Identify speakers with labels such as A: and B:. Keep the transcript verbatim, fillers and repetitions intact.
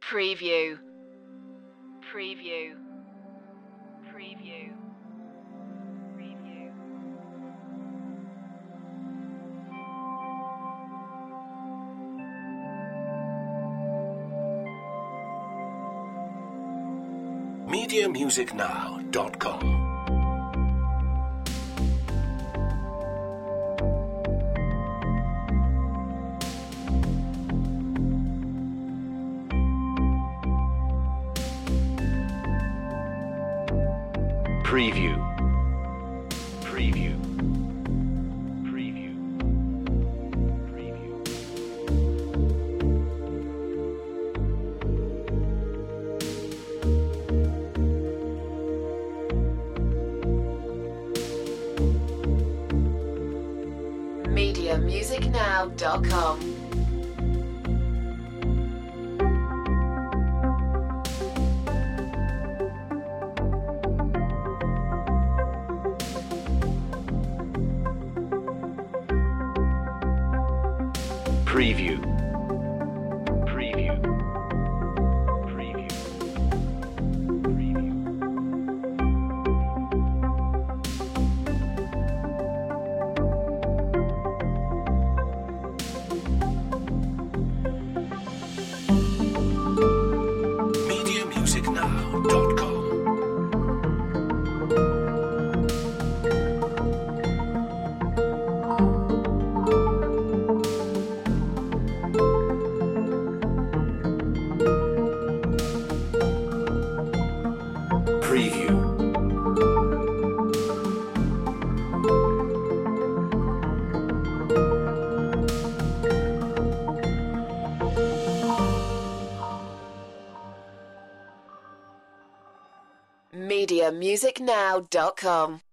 A: Preview. Preview. Preview. Preview.
B: media music now dot com. Preview. Preview. Preview. Preview.
A: media music now dot com.
B: Preview. Preview. Preview. Preview. media music now dot com. Preview.
A: media music now dot com.